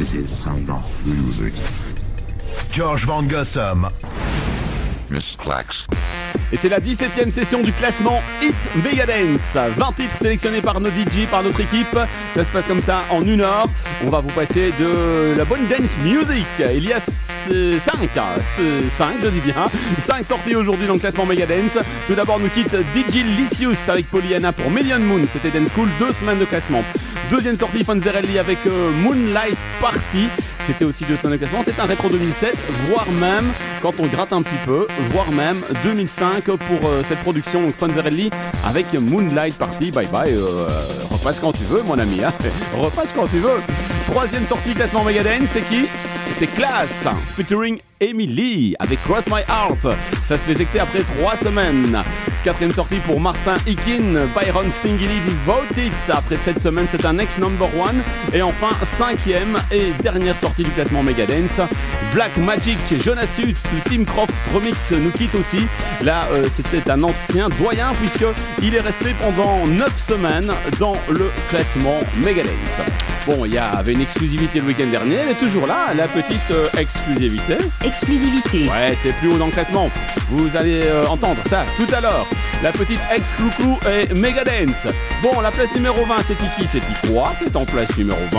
This is Sound of Music. George Van Gossum. Miss Clax. Et c'est la 17e session du classement Hit Megadance. 20 titres sélectionnés par nos DJ, par notre équipe. Ça se passe comme ça en 1 heure. On va vous passer de la bonne dance music. Il y a 5, je dis bien, 5 sorties aujourd'hui dans le classement Megadance. Tout d'abord, nous quitte DJ Licious avec Pollyanna pour Million Moon. C'était Dance School, 2 semaines de classement. Deuxième sortie, Fonzerelli avec Moonlight Party. C'était aussi 2 semaines de classement. C'est un rétro 2007, voire même, quand on gratte un petit peu, voire même 2005 pour cette production Fonzerelli avec Moonlight Party. Bye bye, repasse quand tu veux, mon ami. Hein. Repasse quand tu veux. Troisième sortie, classement Megadance, c'est qui ? C'est Class, featuring Emily avec Cross My Heart. Ça se fait éjecter après 3 semaines. Quatrième sortie pour Martin Hikin, Byron Stingily Devoted. Après 7 semaines, c'est un ex-number 1. Et enfin, 5e et dernière sortie du classement Megadance, Black Magic, Jonas Hut, Tim Croft Remix nous quitte aussi. Là, c'était un ancien doyen puisqu'il est resté pendant 9 semaines dans le classement Megadance. Bon, il y avait une exclusivité le week-end dernier, elle est toujours là, la petite exclusivité. Exclusivité. Ouais, c'est plus haut dans le classement. Vous allez entendre ça tout à l'heure. La petite ex-clou-clou et Megadance. Bon, la place numéro 20, c'est qui ? C'est quoi qui est en place numéro 20 ?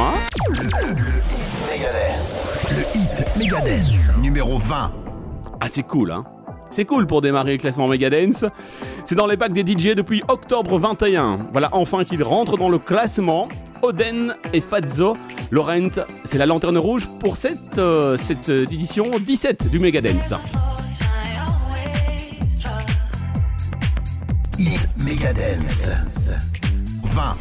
Le hit Megadance, numéro 20. Ah, c'est cool, hein ? C'est cool pour démarrer le classement Megadance. C'est dans les bacs des DJ depuis octobre 21. Voilà enfin qu'ils rentrent dans le classement. Oden et Fazzo. Laurent, c'est la lanterne rouge pour cette édition 17 du Megadance. Hit Megadance 20.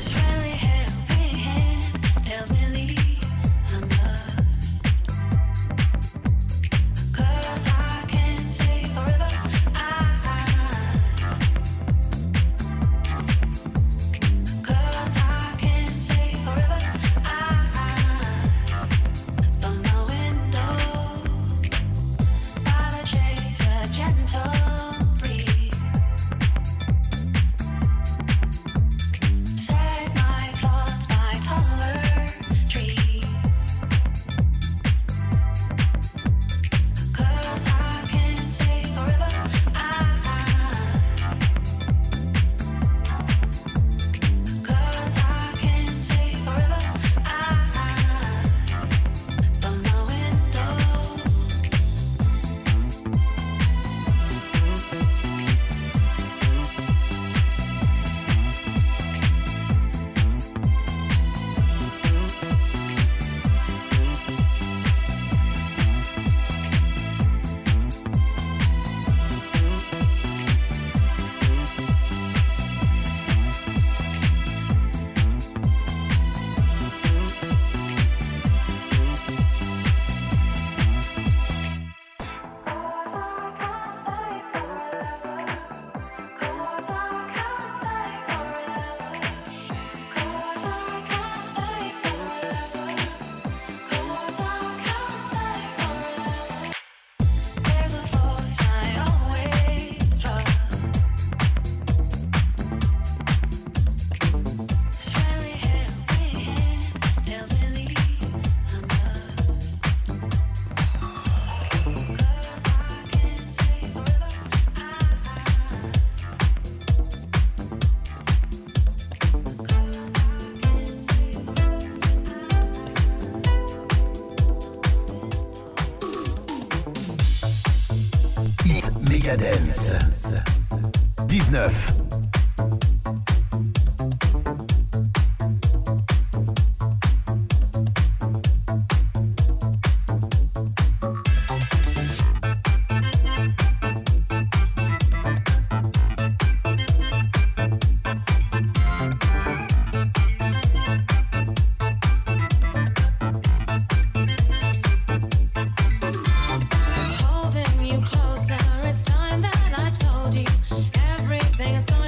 Megadance 19. Holding you closer, it's time that I told you everything is gone.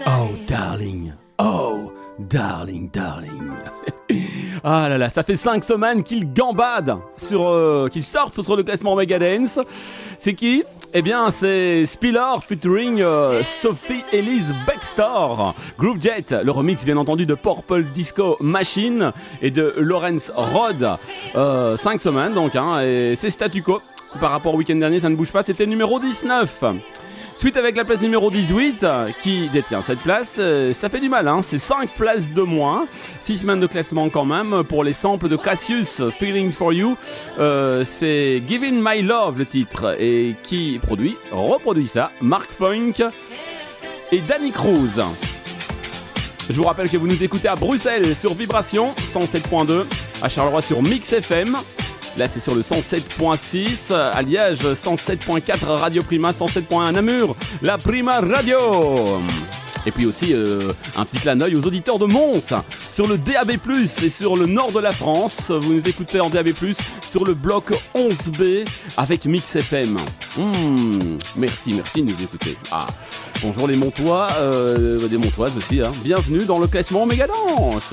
Oh darling, oh darling, darling. Ah là là, ça fait 5 semaines qu'il gambade qu'il surfe sur le classement Megadance. C'est qui ? Eh bien, c'est Spiller featuring Sophie Elise Bextor. Groove Jet, le remix bien entendu de Purple Disco Machine et de Lawrence Rod. 5 semaines donc, hein, et c'est statu quo. Par rapport au week-end dernier, ça ne bouge pas, c'était numéro 19. Suite avec la place numéro 18 qui détient cette place, ça fait du mal, hein, c'est 5 places de moins, 6 semaines de classement quand même pour les samples de Cassius, Feeling For You, c'est Giving My Love le titre, et qui reproduit ça, Mark Funk et Danny Cruz. Je vous rappelle que vous nous écoutez à Bruxelles sur Vibration 107.2, à Charleroi sur Mix FM. Là, c'est sur le 107.6, à Liège, 107.4 Radio Prima, 107.1 Namur, la Prima Radio. Et puis aussi, un petit clin d'œil aux auditeurs de Mons, sur le DAB+, et sur le nord de la France. Vous nous écoutez en DAB+, sur le bloc 11B, avec Mix FM. Merci de nous écouter. Ah, bonjour les Montois, des Montoises aussi, hein. Bienvenue dans le classement Megadance.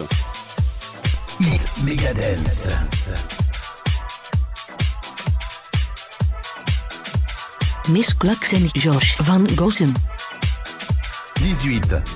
Megadance. Miss Clax en Josh van Gossem. 18.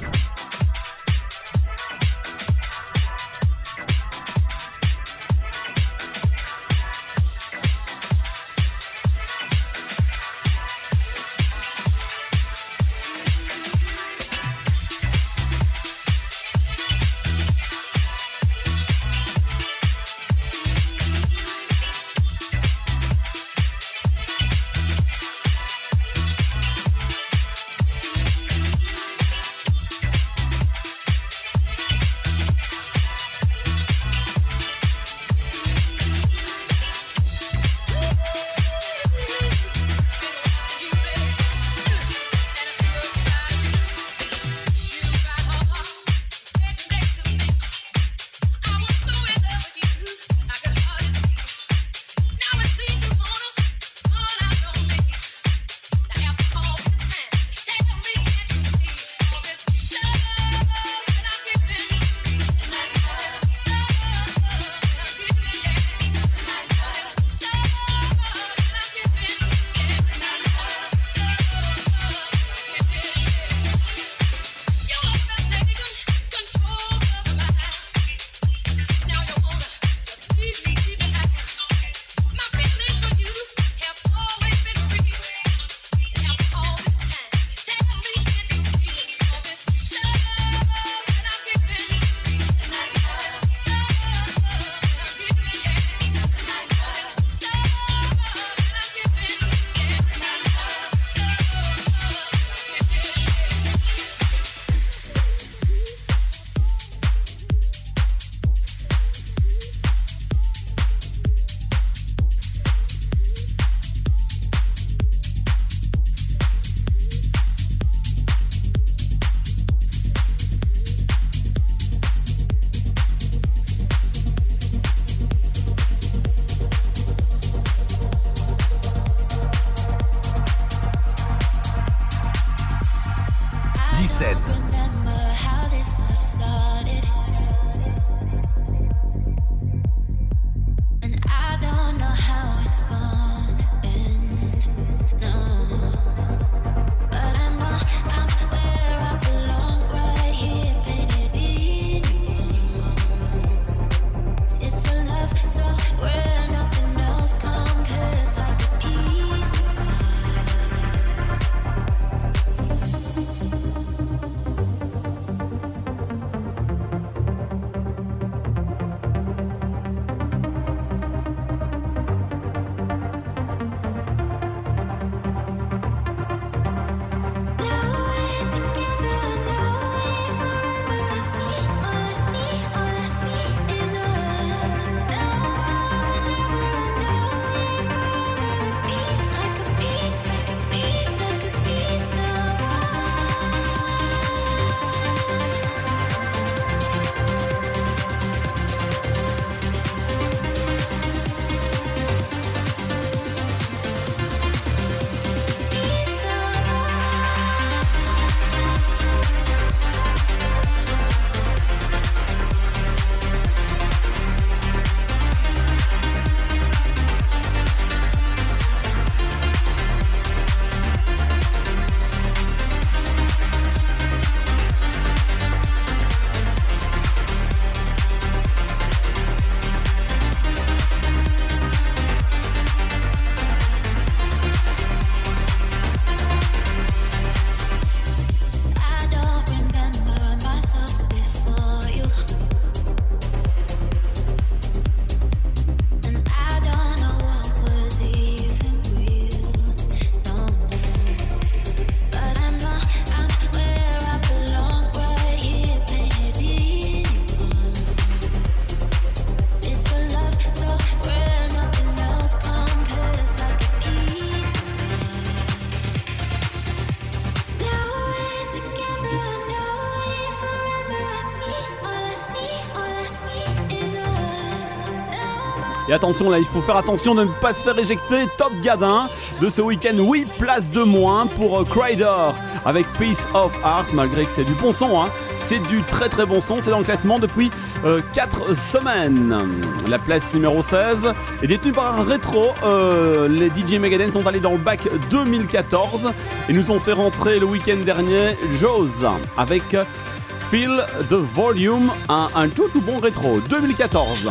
Et attention là, il faut faire attention de ne pas se faire éjecter. Top Gadin de ce week-end, 8 places de moins pour Crider avec Piece of Art, malgré que c'est du bon son, hein. C'est du très très bon son, c'est dans le classement depuis 4 semaines. La place numéro 16 est détenue par un rétro. Les DJ Megadeth sont allés dans le bac 2014 et nous ont fait rentrer le week-end dernier Jaws avec Feel the Volume, un tout bon rétro 2014.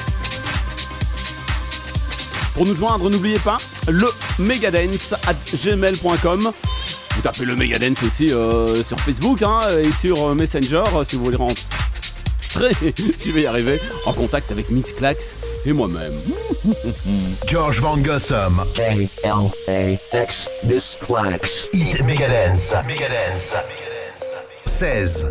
Pour nous joindre, n'oubliez pas le megadance@gmail.com. Vous tapez le Megadance aussi sur Facebook, hein, et sur Messenger si vous voulez rentrer. Je vais y arriver en contact avec Miss Clax et moi-même. George Van Gossum. K-L-A-X, Miss Clax. Hit Megadance. 16.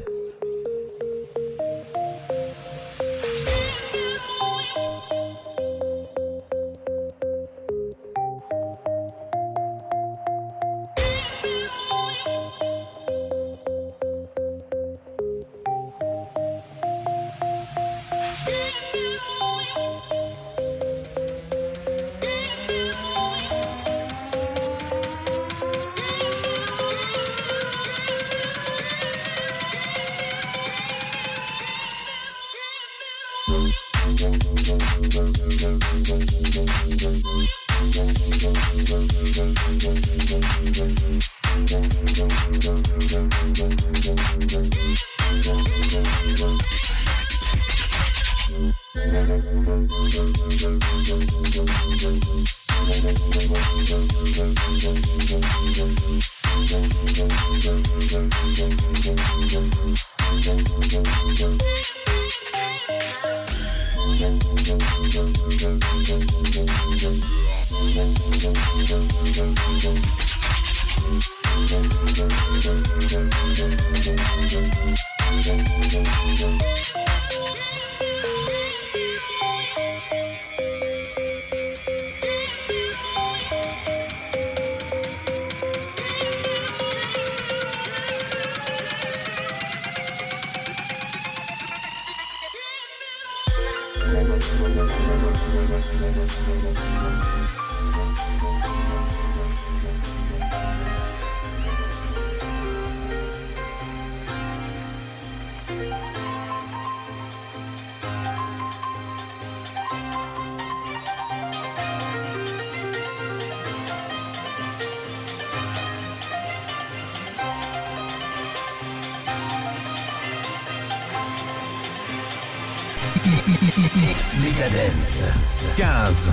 Megadance. 15.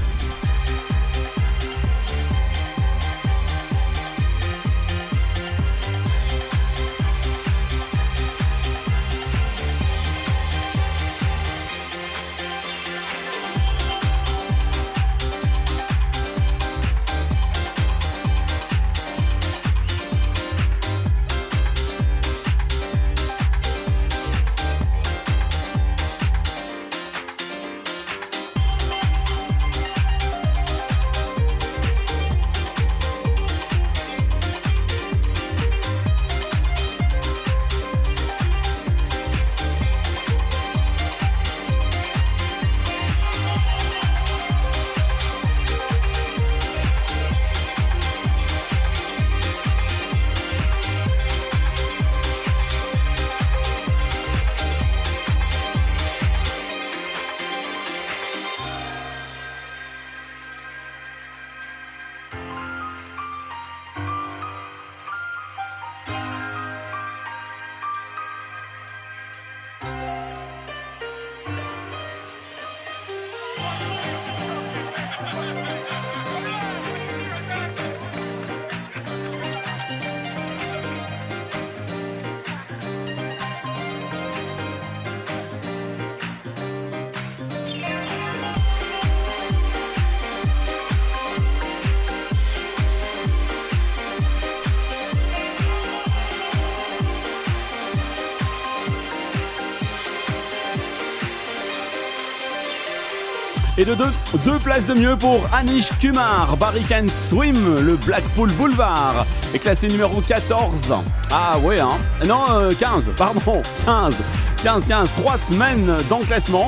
Et de deux places de mieux pour Anish Kumar, Barry Can Swim, le Blackpool Boulevard, est classé numéro 14. Ah ouais, hein. Non, 15, pardon, 15. 3 semaines dans le classement.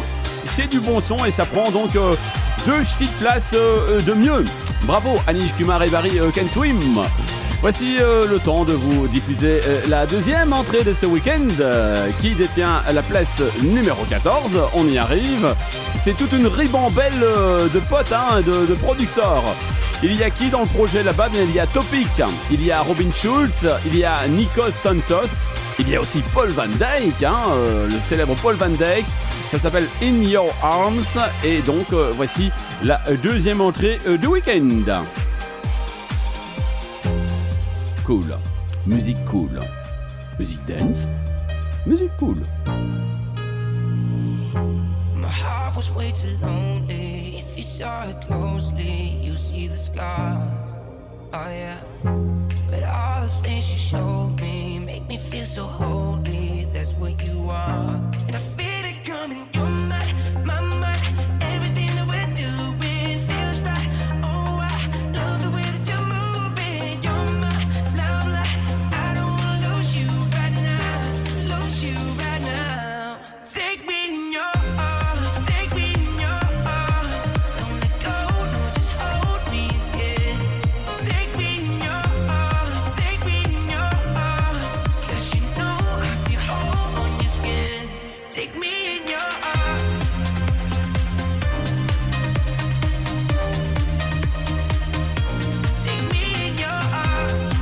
c'est du bon son et ça prend donc 2 petites places de mieux. Bravo Anish Kumar et Barry Can Swim. Voici le temps de vous diffuser la deuxième entrée de ce week-end qui détient la place numéro 14. On y arrive. C'est toute une ribambelle de potes, de producteurs. Il y a qui dans le projet là-bas? Bien, il y a Topic, il y a Robin Schulz, il y a Nikos Santos, il y a aussi Paul Van Dyk, le célèbre Paul Van Dyk. Ça s'appelle In Your Arms. Et donc voici la deuxième entrée du week-end. Cool, musique cool, musique dance, musique cool. My heart was way too lonely. If you saw it closely, you see the scars. Oh yeah. But all the things you showed me make me feel so holy. That's what you are. And I feel it coming. You're my mind. Everything that we're doing feels right. Oh, I love the way that you're moving. You're my limelight. I don't wanna lose you right now. Lose you right now. Take me in your arms. Take me in your arms. Don't let go. No, just hold me again. Take me in your arms. Take me in your arms. 'Cause you know I feel whole on your skin. Take me in your arms. Take me in your arms.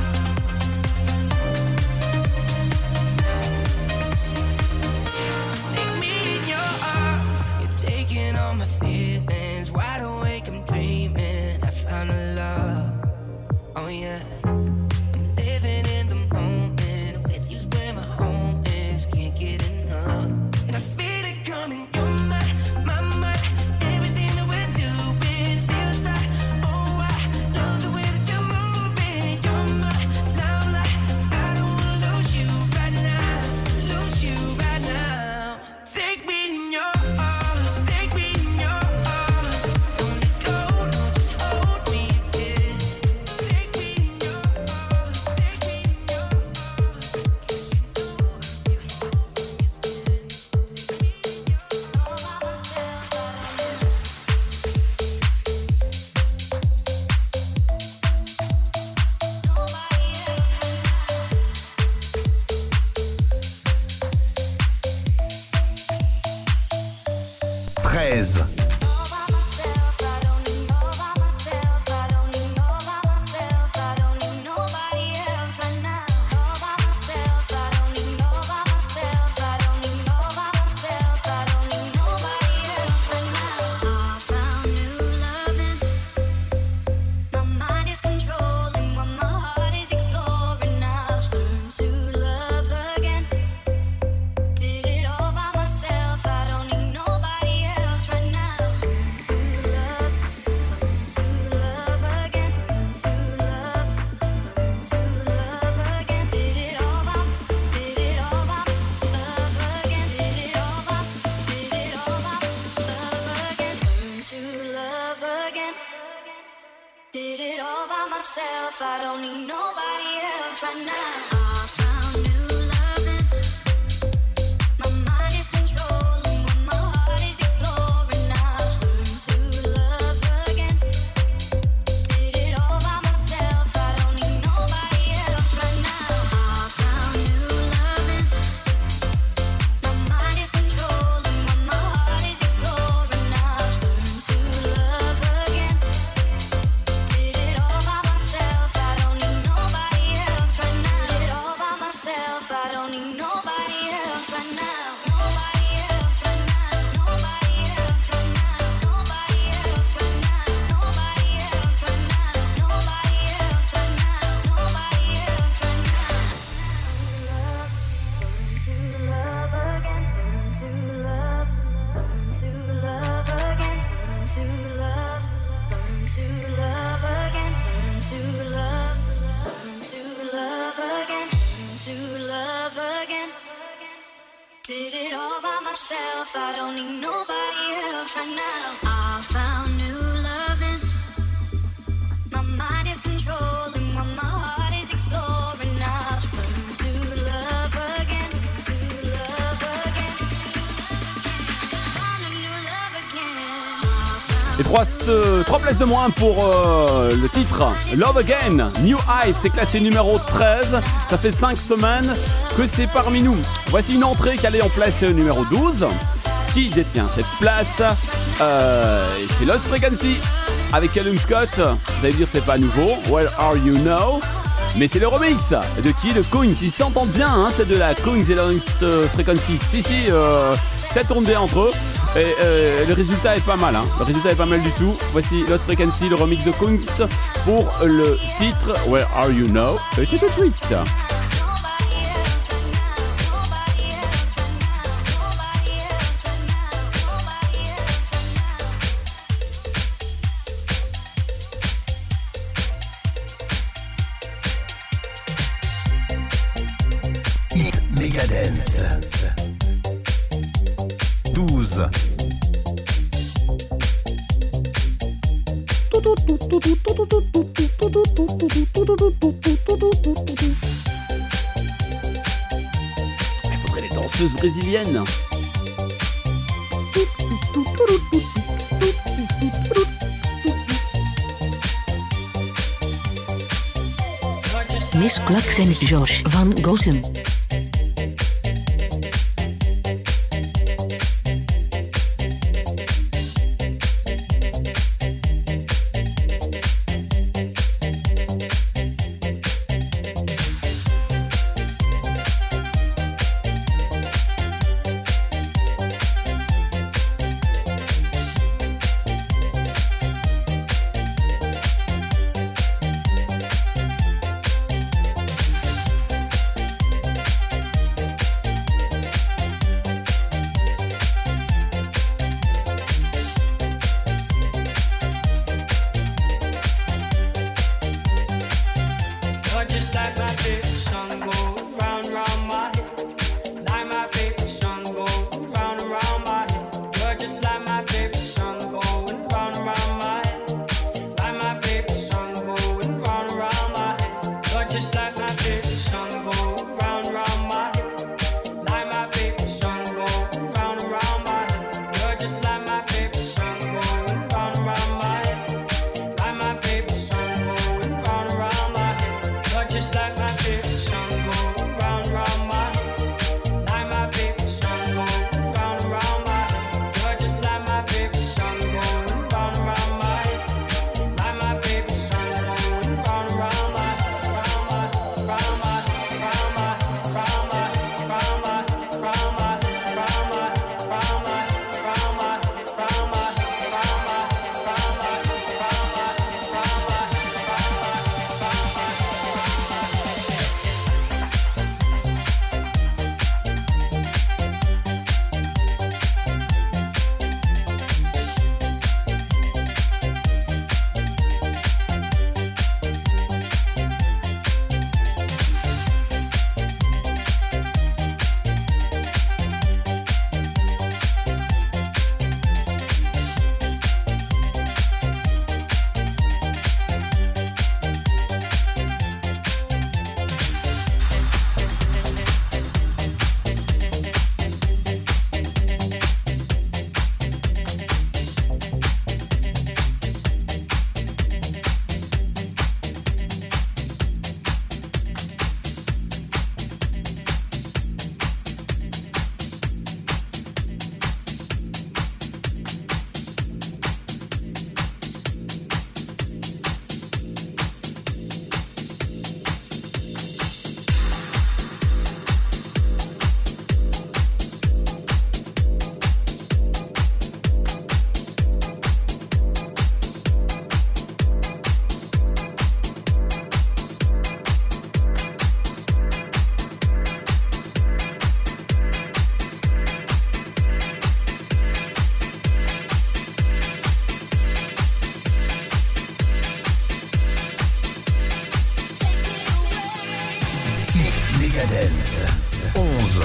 Take me in your arms. You're taking all my feelings. Wide awake, I'm dreaming. I found a love. Oh yeah. I'm living in the moment. With you's where my home is. Can't get enough. And I feel it coming. You're my mind. Everything that we're doing feels right. Oh, I love the way that you're moving. You're my limelight. I don't wanna lose you right now. Lose you right now. Take me in your arms. Take me in your arms. Don't let go. No, just hold me again. Take me in your arms. Take me in your arms. 'Cause you know I feel whole on your skin. Take me in your Treize. Did it all by myself. I don't need nobody else right now. I found new loving. My mind is controlling when my heart is exploring. I've learned to love again. Did it all by myself. I don't need nobody else right now. I found new loving. My mind is controlling when my heart is exploring. I've learned to love again. Did it all by myself. I don't need nobody else right now. Did it all by myself. I don't need nobody else right now. Nobody else right now. Nobody else right now. Nobody else right now. Nobody else right now. Nobody else right now. Nobody else right now. To love again. To love. To love again. To love. To love again. To love. To love again. To love again. Did it all by myself. I don't need nobody else right now. I found new loving. My mind is controlling when my heart is exploring. I've learned to love again. To love again. Found a new love. Et 3 places de moins pour le titre Love Again, New Hype, c'est classé numéro 13. Ça fait 5 semaines que c'est parmi nous. Voici une entrée qui allait en place numéro 12. Qui détient cette place c'est Lost Frequency avec Callum Scott. Vous allez dire c'est pas nouveau, Where Are You Now? Mais c'est le remix de qui? De Coins. Ils s'entendent bien, hein, c'est de la Coins et Lost Frequency. Si, ça tourne bien entre eux. Et le résultat est pas mal, hein. Le résultat est pas mal du tout. Voici Lost Frequency, le remix de Coins pour le titre Where Are You Now? Et c'est tout de suite. Megadance 12. Il faudrait des danseuses brésiliennes. Miss Clux en Josh van Gossem. Megadance 11.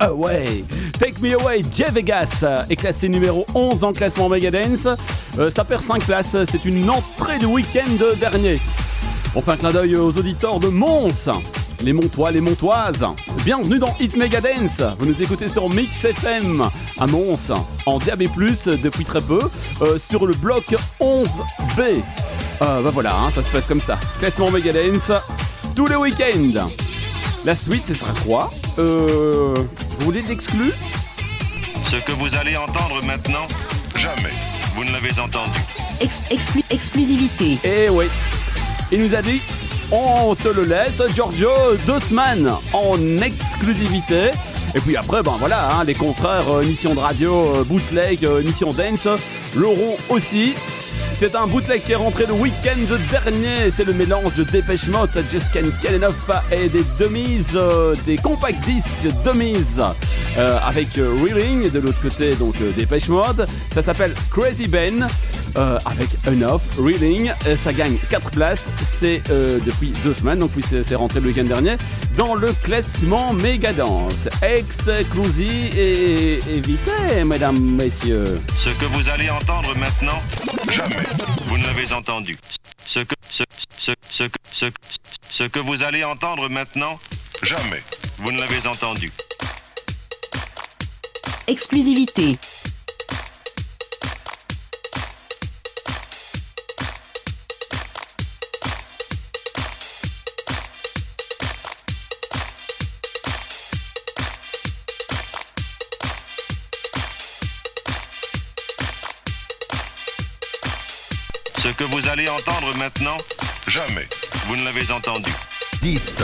Away. Take Me Away, Jay Vegas est classé numéro 11 en classement Megadance. Ça perd 5 places, c'est une entrée du week-end dernier. On fait un clin d'œil aux auditeurs de Mons, les Montois, les Montoises. Bienvenue dans Hit Megadance. Vous nous écoutez sur Mix FM à Mons, en DAB+, depuis très peu, sur le bloc 11B. Voilà, ça se passe comme ça. Classement Megadance, tous les week-ends. La suite, ce sera quoi Vous voulez de l'exclu? Ce que vous allez entendre maintenant, jamais vous ne l'avez entendu. Exclusivité. Eh oui, il nous a dit, on te le laisse, Giorgio, 2 semaines en exclusivité. Et puis après, les confrères, émission de radio, bootleg, émission dance, l'auront aussi. C'est un bootleg qui est rentré le week-end dernier. C'est le mélange de Depeche Mode, Just Can't Get Enough et des dummies, des compact disques dummies avec Reeling et de l'autre côté donc Depeche Mode. Ça s'appelle Crazy Ben avec Enough, Reeling. Ça gagne 4 places. C'est depuis 2 semaines, donc oui, c'est rentré le week-end dernier dans le classement Megadance. Exclusivité, mesdames, messieurs. Ce que vous allez entendre maintenant, jamais vous ne l'avez entendu. Ce que vous allez entendre maintenant, jamais vous ne l'avez entendu. Exclusivité. Ce que vous allez entendre maintenant, jamais vous ne l'avez entendu. 10.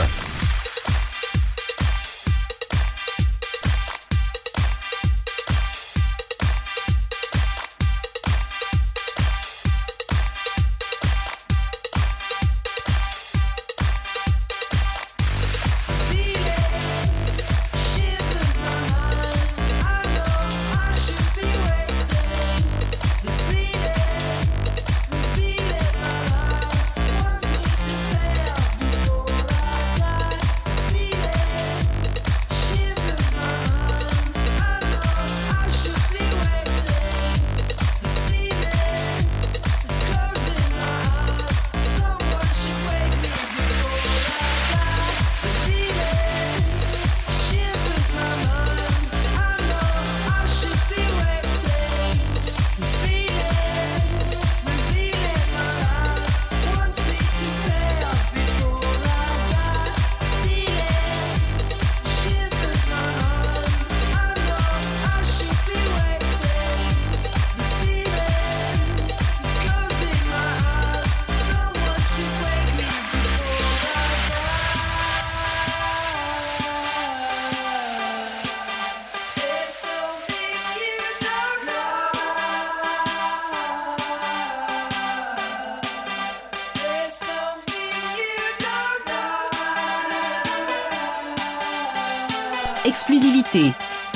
Exclusivité.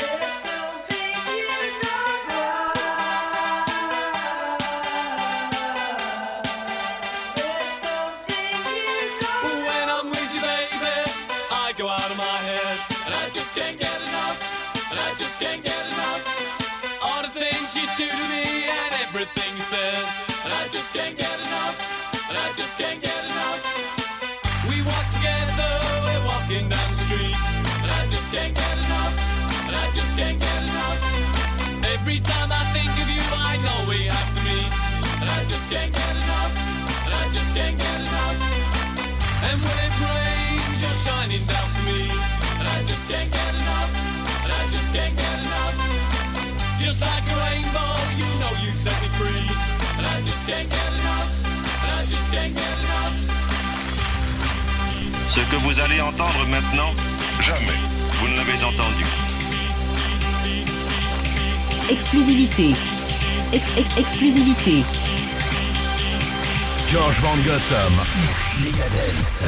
Every time I think of you, I know we have to meet. And I just can't get enough. And I just can't get enough. And when it rains, you're shining down for me. And I just can't get enough. And I just can't get enough. Just like a rainbow, you know you set me free. And I just can't get enough. And I just can't get enough. Ce que vous allez entendre maintenant, jamais vous ne l'avez entendu. Exclusivité. Exclusivité. George Van Gossum. Megadance.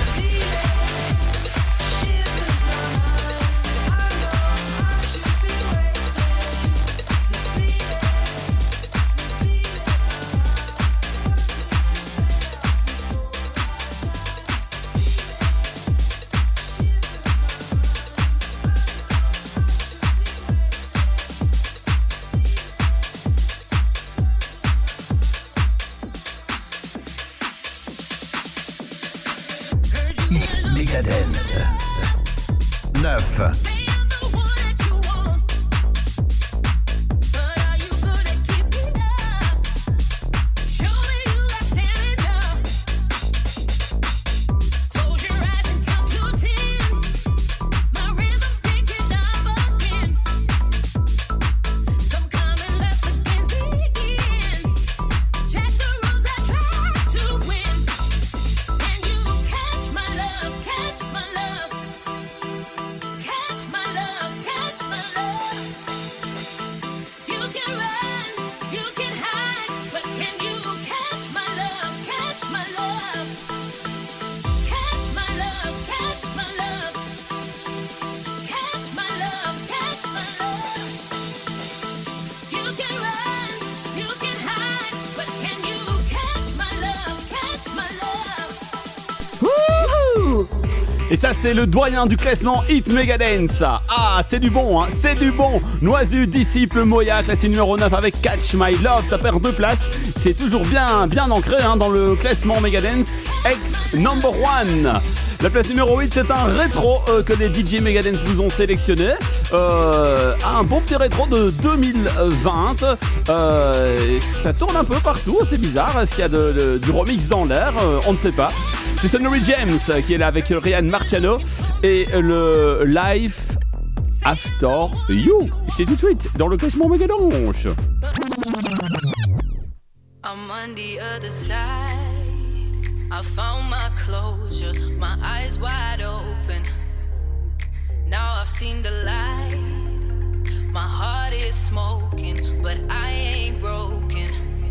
Megadance. 9. Et ça, c'est le doyen du classement Hit Megadance. Ah, c'est du bon, hein, c'est du bon. Noisu, Disciple, Moya, classé numéro 9 avec Catch My Love. Ça perd 2 places. C'est toujours bien ancré hein, dans le classement Megadance. Ex number 1. La place numéro 8, c'est un rétro que les DJ Megadance vous ont sélectionné. Un bon petit rétro de 2020. Ça tourne un peu partout, c'est bizarre. Est-ce qu'il y a du remix dans l'air? On ne sait pas. C'est Sonny James qui est là avec Ryan Marciano et le Life After You. C'est tout de suite dans le classement Megadance. I'm on the other side. I found my closure, my eyes wide open. Now I've seen the light. My heart is smoking, but I ain't broken.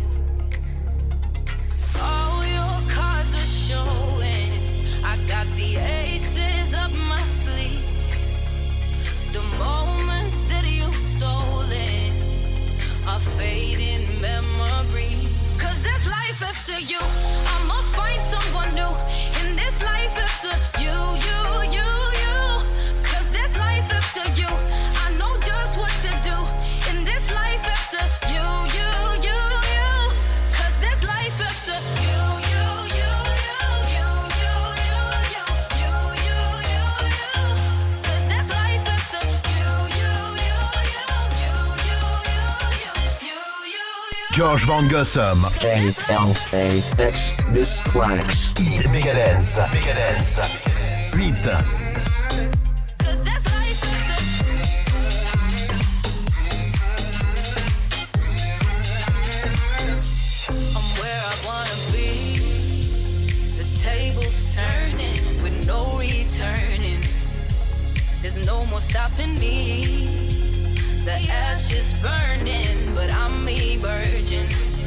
All your cards are showing. I got the aces up my sleeve. The moments that you've stolen are fading memories. 'Cause there's life after you. I'ma find someone new in this life after you. 'Cause there's life after you. I know just what to do in this life after you. 'Cause there's life after you. 'Cause there's life after you. George Van Gossum. ALAX Misclax. Hit Megadance. 8. There's no more stopping me. The ash is burning, but I'm emerging.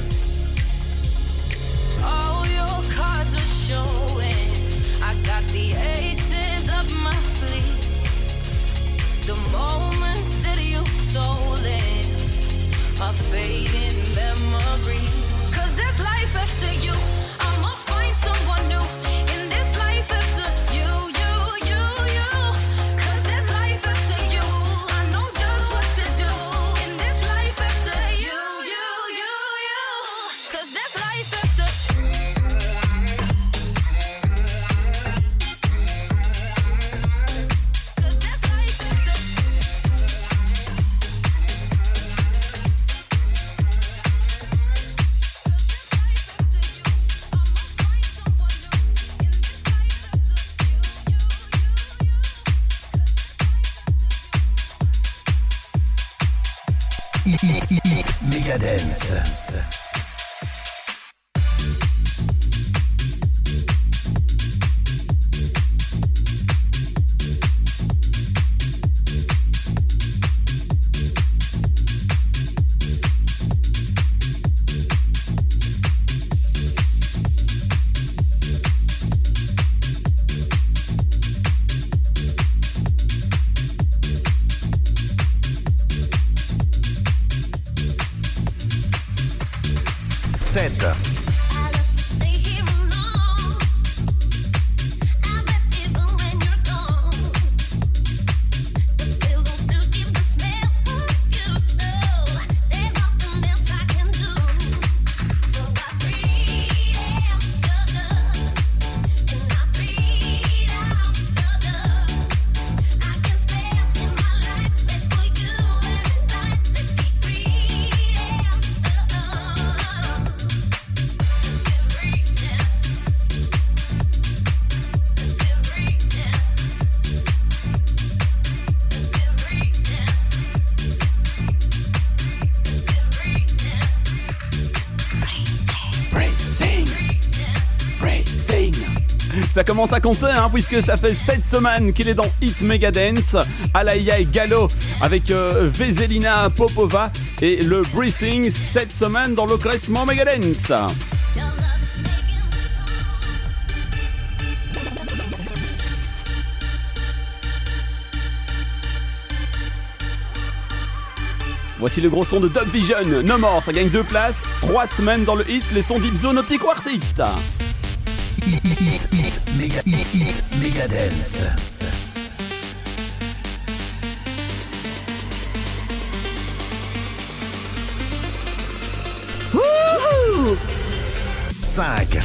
All your cards are showing. I got the aces up my sleeve. The moments that you've stolen are fading memories. 'Cause there's life after you. I'ma find someone new in this life after you. 'Cause there's life after you. I know just what to do in this life after you. 'Cause there's life after. Megadance. Ça commence à compter puisque ça fait 7 semaines qu'il est dans Hit Megadance. Alaya et Gallo avec Veselina Popova et le Breathing, 7 semaines dans le classement Megadance. Voici le gros son de Dub Vision, No More, ça gagne 2 places, 3 semaines dans le hit, les sons Deep Zone, Naughty Quartet. Megadance. Wouhou! 5.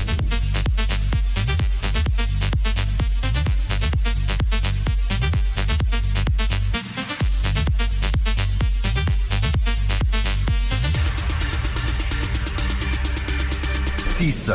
6.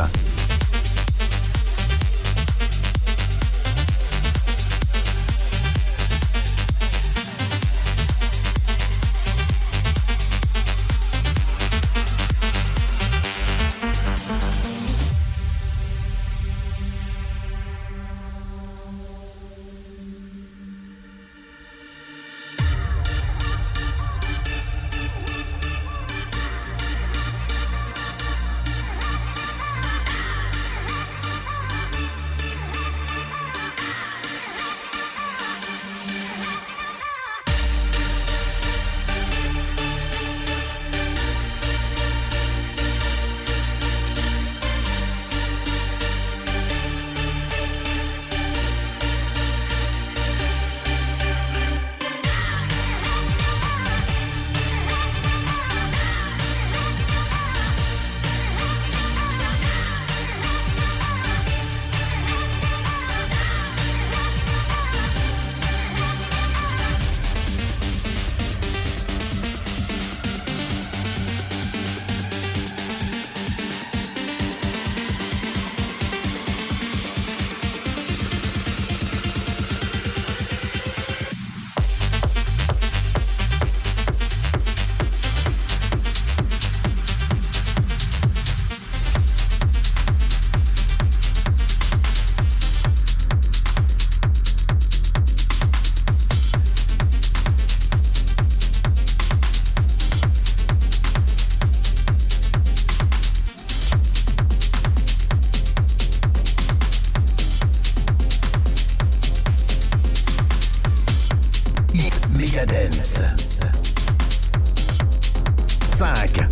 5.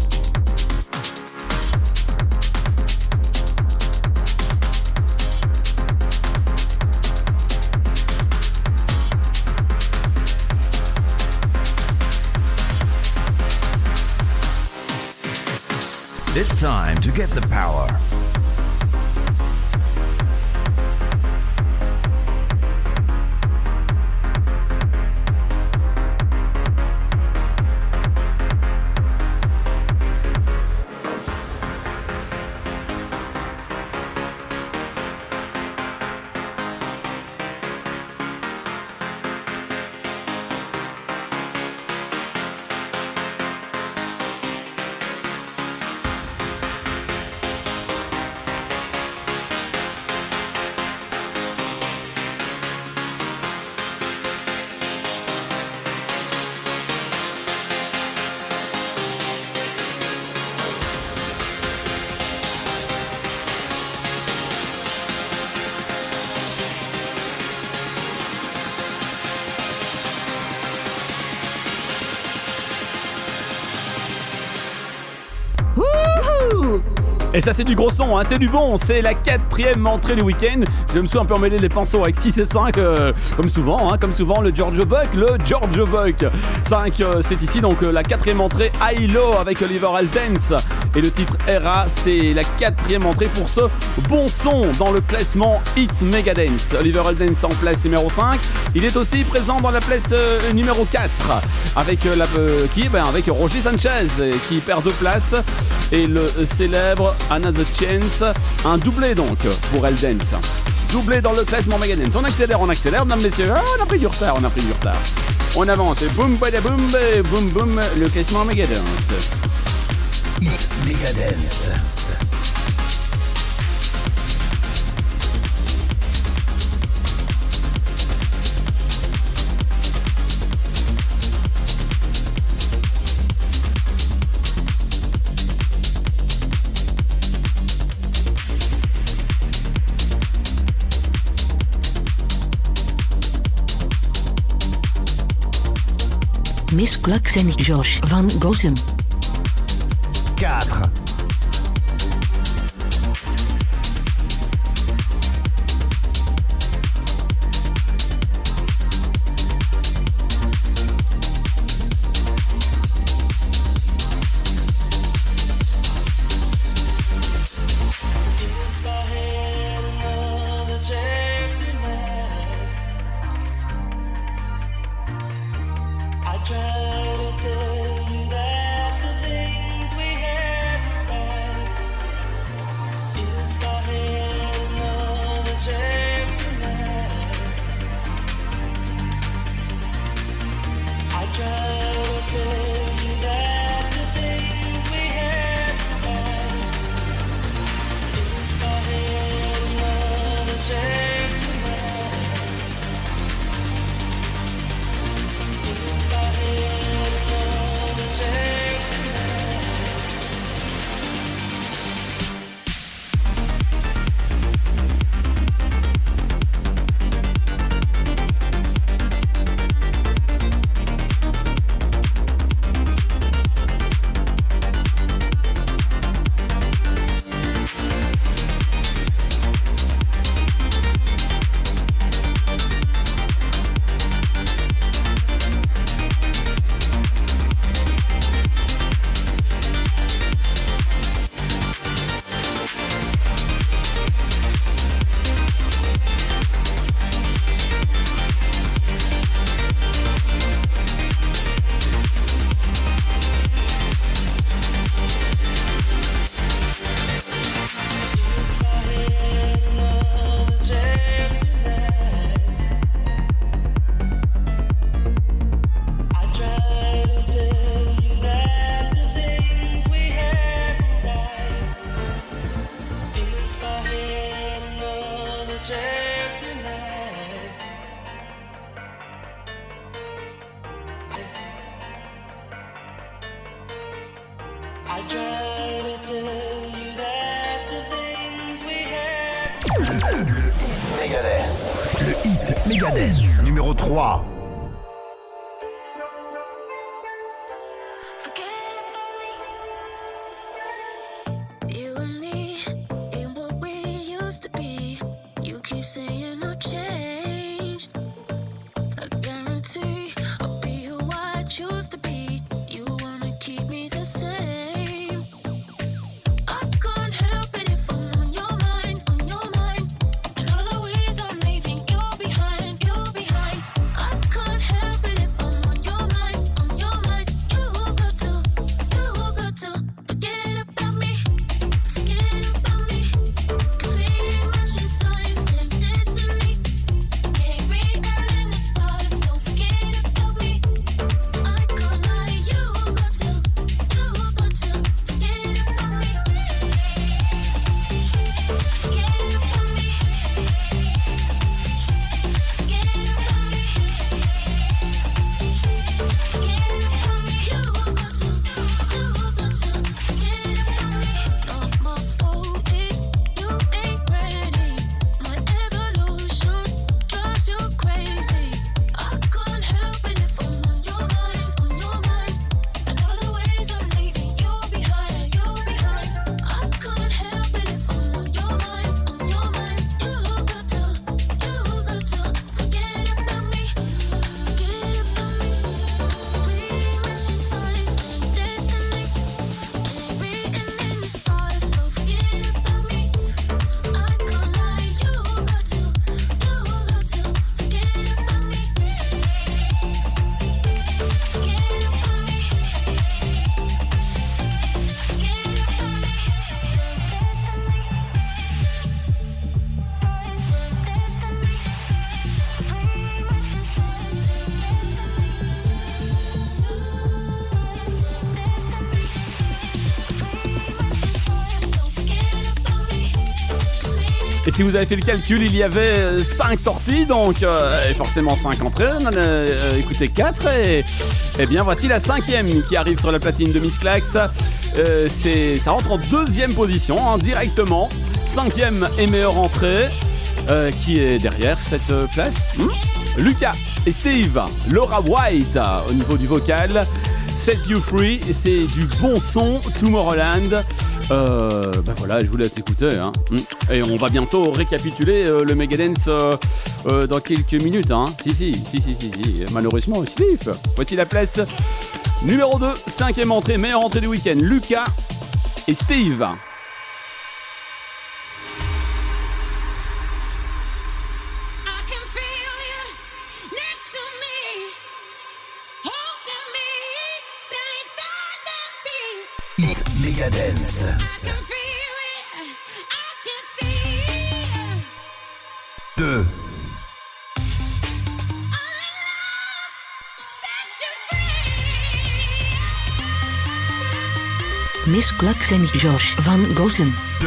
'It's time to get the power. Et ça c'est du gros son, hein, c'est du bon, c'est la 4e entrée du week-end. Je me suis un peu emmêlé les pinceaux avec 6 et 5, comme souvent, le Giorgio Buck, 5 c'est ici, donc la 4e entrée, Hilo avec Oliver Heldens. Et le titre Era, c'est la 4e entrée pour ce bon son dans le classement Hit Megadance. Oliver Heldens en place numéro 5, il est aussi présent dans la place numéro 4, avec, avec Roger Sanchez, qui perd 2 places, et le célèbre Another Chance, un doublé donc pour Heldens. Doublé dans le classement Megadance. On accélère, mesdames, messieurs. Ah, on a pris du retard. On avance, boum, badaboum, boum, boum, le classement Megadance. Hit Megadance. Miss Clax en Josh van Gossem. 4. Le hit Megadance numéro 3. You and me ain't what we used to be. You keep saying no change. I guarantee I'll be who I choose to be. You wanna keep me the same. I can't help it if I'm on your mind, on your mind. And all of the ways I'm leaving you behind, you behind. I can't help it if I'm on your mind, on your mind. You got to forget about me, forget about me. 'Cause we ain't matching signs and destiny. Ain't real in the stars, so forget about me. I can't lie, you got to forget about me. Forget about me. Forget about me. Forget about me. You got to forget about me. Not my fault if you ain't ready. My evolution drives you crazy. I can't help it if I'm on your mind, on your mind. And all of the ways I'm leaving you behind, you behind. I can't help it if I'm on your mind, on your mind. You got to forget about me, forget about me. We matching signs and destiny. Ain't written in the stars, so forget about me. I can't lie, you got to forget about me. Forget about me. Forget about me. Et si vous avez fait le calcul, il y avait 5 sorties, donc forcément 5 entrées. Écoutez 4 et bien voici la 5e qui arrive sur la platine de Miss Clax. Ça rentre en 2e position directement. 5e et meilleure entrée qui est derrière cette place. Lucas et Steve, Laura White au niveau du vocal. Set You Free, c'est du bon son, Tomorrowland. Voilà, je vous laisse écouter. Hein. Et on va bientôt récapituler le Megadance dans quelques minutes. Hein. Si. Malheureusement, Steve. Voici la place numéro 2, 5e entrée, meilleure entrée du week-end. Lucas et Steve. Megadance. Deux. Miss Clucks en Josh van Gossen. 2.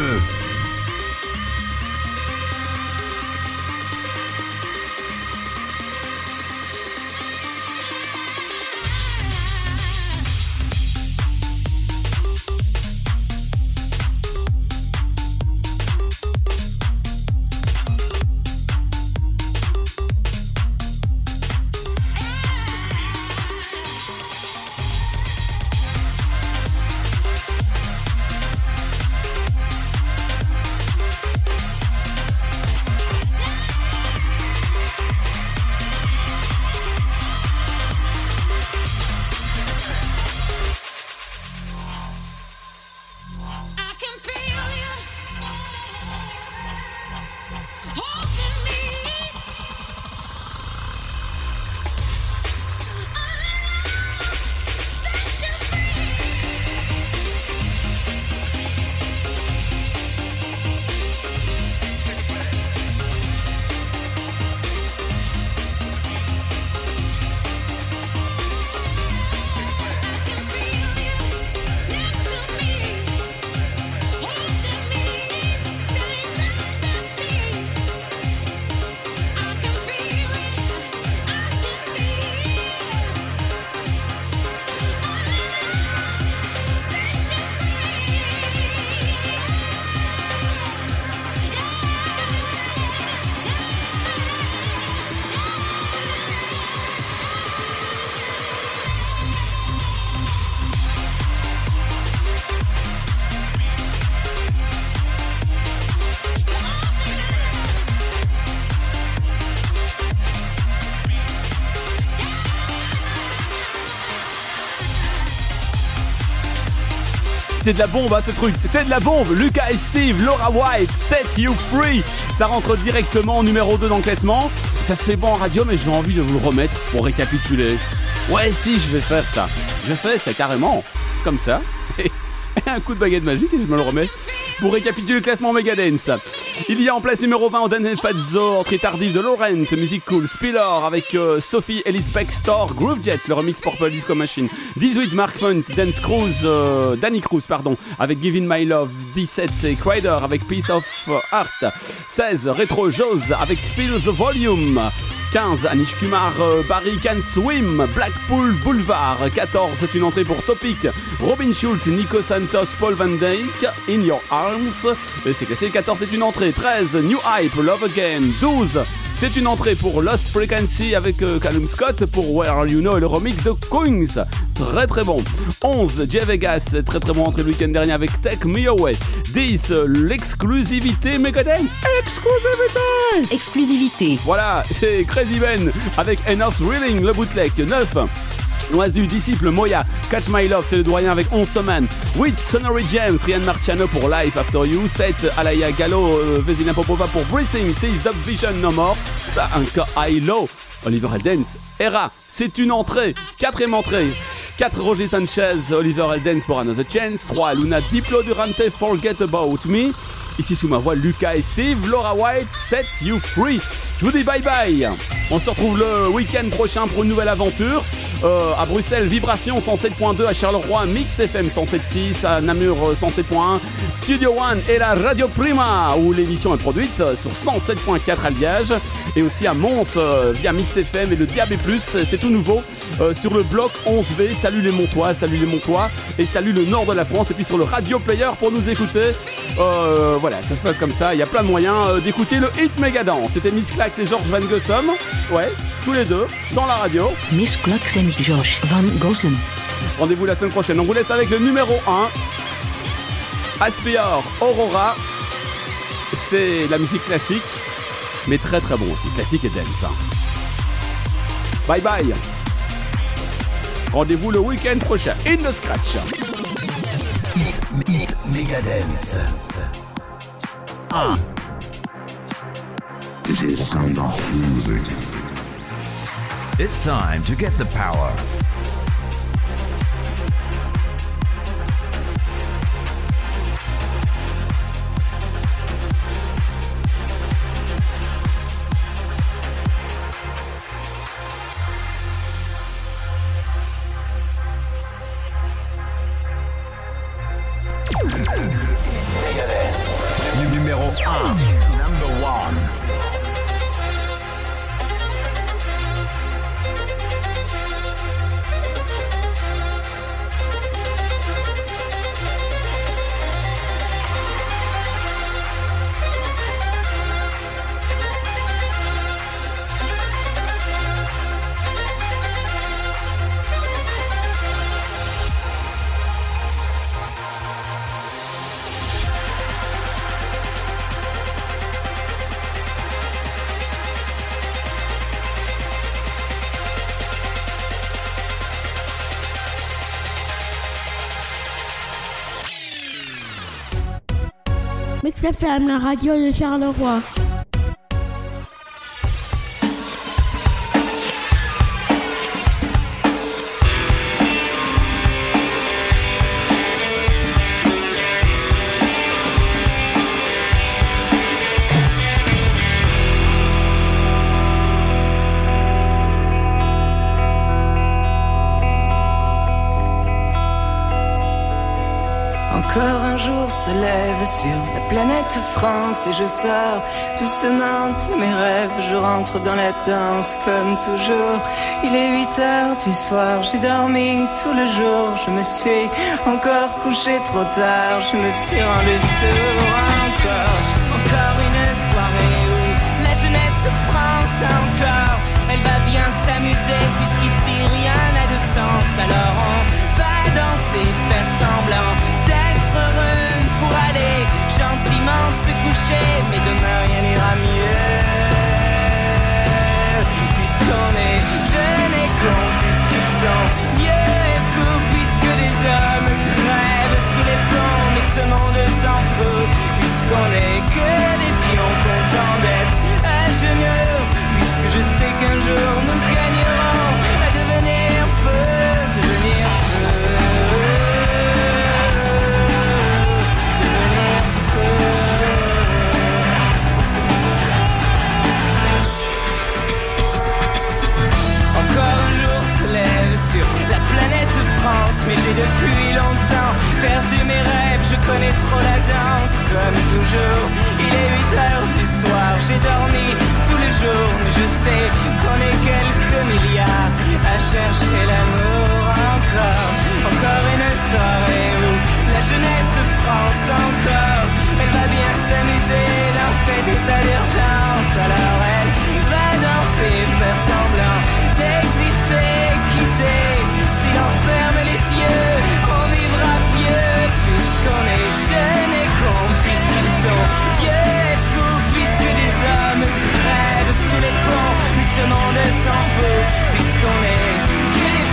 C'est de la bombe, hein, ce truc. C'est de la bombe. Lucas et Steve, Laura White, Set You Free. Ça rentre directement en numéro 2 dans le classement. Ça se fait pas en radio, mais j'ai envie de vous le remettre pour récapituler. Ouais, si, je vais faire ça. Je fais ça carrément. Comme ça. Et un coup de baguette magique et je me le remets. Pour récapituler le classement Megadance. Il y a en place numéro 20 Oden Fazzo, entrée tardive de Laurent, Music Cool, Spiller avec Sophie Ellis Bextor, Groove Jets, le remix Purple Disco Machine, 18 Mark Font, Danny Cruz avec Giving My Love, 17 c'est Crider avec Piece of Heart, 16 Retro Jaws avec Feel the Volume, 15 Anish Kumar, Barry Can Swim, Blackpool Boulevard, 14 c'est une entrée pour Topic, Robin Schulz, Nico Santos, Paul Van Dyke, In Your Arms, et c'est classé, 14 c'est une entrée, 13 New Hype, Love Again, 12 c'est une entrée pour Lost Frequency avec Callum Scott pour Where Are You Know et le remix de Coins, très très bon. 11 Jay Vegas, très très bon entrée le week-end dernier avec Take Me Away. 10 l'exclusivité Megadance, exclusivité. Voilà, c'est Crazy Ben avec Enough Reeling, le bootleg. 9 Noisu, Disciple, Moya, Catch My Love, c'est le doyen avec 11 semaines. 8 Sonori James, Ryan Marciano pour Life After You. 7 Alaya Gallo, Vesina Popova pour Breathing. 6 Dub Vision No More, ça un cas high low. Oliver Heldens, Era, c'est une entrée. 4ème entrée. 4 Roger Sanchez, Oliver Heldens pour Another Chance. 3 Luna Diplo Durante, Forget About Me. Ici sous ma voix, Lucas et Steve, Laura White, Set You Free. Je vous dis bye bye. On se retrouve le week-end prochain pour une nouvelle aventure. À Bruxelles, Vibration 107.2, à Charleroi, Mix FM 107.6, à Namur 107.1, Studio One et la Radio Prima où l'émission est produite sur 107.4 à Liège et aussi à Mons via Mix FM et le DAB+, c'est tout nouveau sur le bloc 11B. Salut les Montois et salut le nord de la France et puis sur le Radio Player pour nous écouter. Voilà, ça se passe comme ça, il y a plein de moyens d'écouter le Hit Megadance. C'était Miss Clax et George Van Gossum, ouais, tous les deux dans la radio. Miss Clax et George Van Gossum. Rendez-vous la semaine prochaine. On vous laisse avec le numéro 1. Aspior Aurora. C'est la musique classique, mais très très bon aussi. Classique et dance. Bye bye. Rendez-vous le week-end prochain. In the Scratch. Hit Megadance. This is the sound of music. It's time to get the power. Numéro 1. Number 1. Mix FM, la radio de Charleroi. Encore un jour se lève sur la planète France et je sors doucement de mes rêves. Je rentre dans la danse comme toujours. Il est 8h du soir, j'ai dormi tout le jour. Je me suis encore couché trop tard, je me suis rendu sourd. Encore une soirée où la jeunesse France encore. Elle va bien s'amuser puisqu'ici rien n'a de sens. Alors on va danser, faire semblant d'être heureux pour aller gentiment se coucher. Mais demain rien n'ira mieux, puisqu'on est jeunes et cons, puisqu'ils sont vieux et fous, puisque des hommes crèvent sous les plombs. Mais ce monde s'en fout, puisqu'on est que des pions contents d'être à genoux. Puisque je sais qu'un jour nous gagnerons à devenir feu, devenir feu, devenir feu. Encore un jour se lève sur la planète France, mais j'ai depuis longtemps perdu mes rêves. Je connais trop la danse, comme toujours. Il est 8h du soir, j'ai dormi tous les jours, mais je sais qu'on est quelques milliards à chercher l'amour encore. Encore une soirée où la jeunesse France encore. Elle va bien s'amuser dans cet état d'urgence. Alors elle va danser, faire semblant d'exister. Qui sait, si l'on ferme les yeux, on vivra vieux. Puisqu'on est jeunes et cons, puisqu'ils sont vieux et fous, puisque des hommes crèvent sous les ponts. Mais ce monde s'en fout, puisqu'on est que des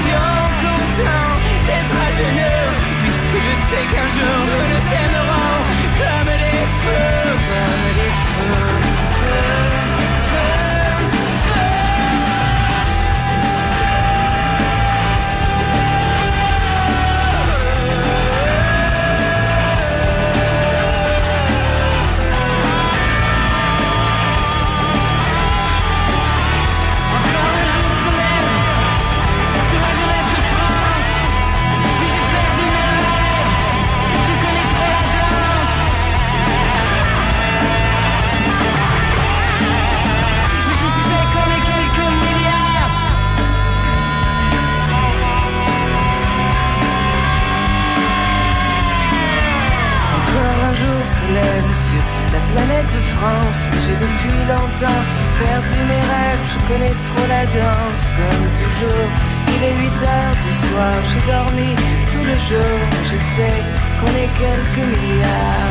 se lève sur la planète France. Mais j'ai depuis longtemps perdu mes rêves, je connais trop la danse. Comme toujours, il est 8h du soir, j'ai dormi tout le jour. Et je sais qu'on est quelques milliards